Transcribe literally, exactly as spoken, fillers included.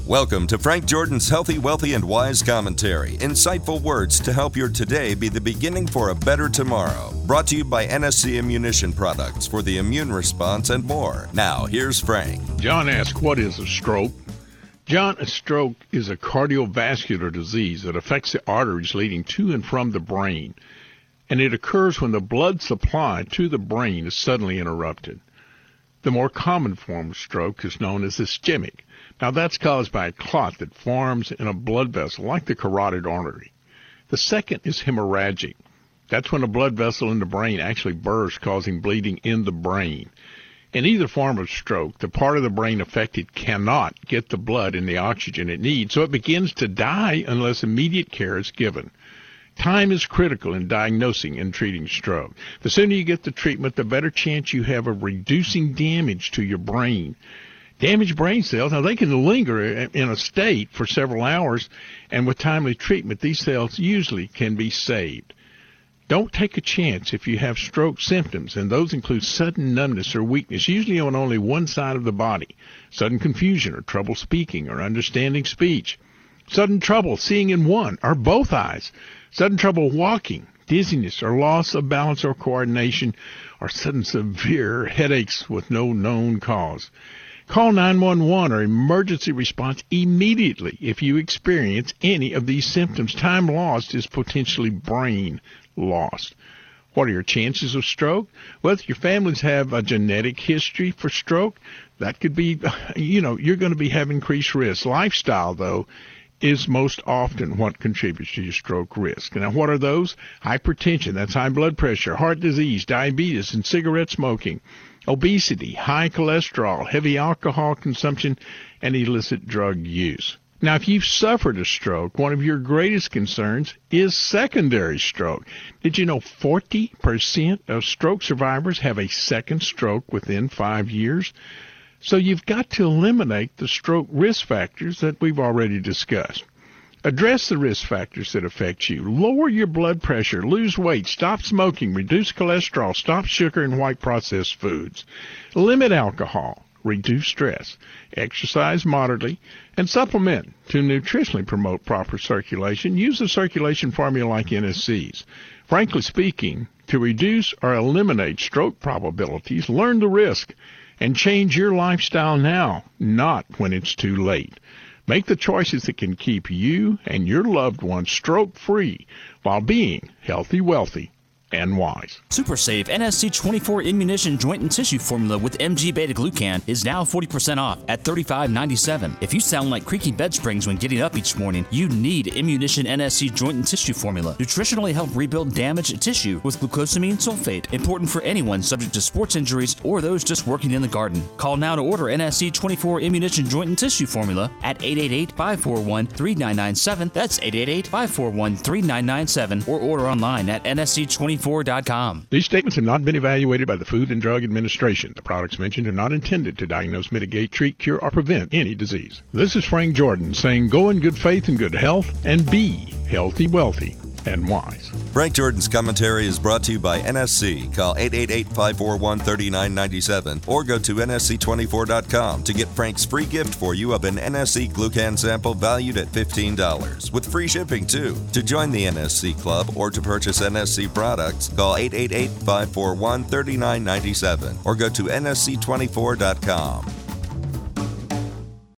Welcome to Frank Jordan's Healthy, Wealthy, and Wise Commentary. Insightful words to help your today be the beginning for a better tomorrow. Brought to you by N S C Immunition Products for the immune response and more. Now, here's Frank. John asked, what is a stroke? John, a stroke is a cardiovascular disease that affects the arteries leading to and from the brain, and it occurs when the blood supply to the brain is suddenly interrupted. The more common form of stroke is known as ischemic. Now, that's caused by a clot that forms in a blood vessel like the carotid artery. The second is hemorrhagic. That's when a blood vessel in the brain actually bursts, causing bleeding in the brain. In either form of stroke, the part of the brain affected cannot get the blood and the oxygen it needs, so it begins to die unless immediate care is given. Time is critical in diagnosing and treating stroke. The sooner you get the treatment, the better chance you have of reducing damage to your brain. Damaged brain cells, now they can linger in a state for several hours, and with timely treatment, these cells usually can be saved. Don't take a chance if you have stroke symptoms, and those include sudden numbness or weakness, usually on only one side of the body, sudden confusion or trouble speaking or understanding speech, sudden trouble seeing in one or both eyes, sudden trouble walking, dizziness or loss of balance or coordination, or sudden severe headaches with no known cause. Call nine one one or emergency response immediately if you experience any of these symptoms. Time lost is potentially brain lost. What are your chances of stroke? Well, if your families have a genetic history for stroke, that could be, you know, you're going to be have increased risk. Lifestyle, though, is most often what contributes to your stroke risk. Now, what are those? Hypertension, that's high blood pressure, heart disease, diabetes, and cigarette smoking, obesity, high cholesterol, heavy alcohol consumption, and illicit drug use. Now, if you've suffered a stroke, one of your greatest concerns is secondary stroke. Did you know forty percent of stroke survivors have a second stroke within five years? So you've got to eliminate the stroke risk factors that we've already discussed. Address the risk factors that affect you. Lower your blood pressure, lose weight, stop smoking, reduce cholesterol, stop sugar and white processed foods. Limit alcohol, reduce stress, exercise moderately, and supplement to nutritionally promote proper circulation. Use a circulation formula like N S C's. Frankly speaking, to reduce or eliminate stroke probabilities, learn the risk and change your lifestyle now, not when it's too late. Make the choices that can keep you and your loved ones stroke-free while being healthy, wealthy, and wise. Super Save N S C twenty-four Immunition Joint and Tissue Formula with M G Beta-Glucan is now forty percent off at thirty-five ninety-seven. If you sound like creaky bed springs when getting up each morning, you need Immunition N S C Joint and Tissue Formula. Nutritionally help rebuild damaged tissue with glucosamine sulfate, important for anyone subject to sports injuries or those just working in the garden. Call now to order N S C twenty-four Immunition Joint and Tissue Formula at eight eight eight, five four one, three nine nine seven. That's eight eight eight, five four one, three nine nine seven, or order online at N S C twenty-four dot com. These statements have not been evaluated by the Food and Drug Administration. The products mentioned are not intended to diagnose, mitigate, treat, cure, or prevent any disease. This is Frank Jordan saying go in good faith and good health and be healthy, wealthy, and wise. Frank Jordan's commentary is brought to you by N S C. Call eight eight eight, five four one, three nine nine seven or go to N S C twenty-four dot com to get Frank's free gift for you of an N S C Glucan sample valued at fifteen dollars with free shipping too. To join the N S C Club or to purchase N S C products, call eight eight eight, five four one, three nine nine seven or go to N S C twenty-four dot com.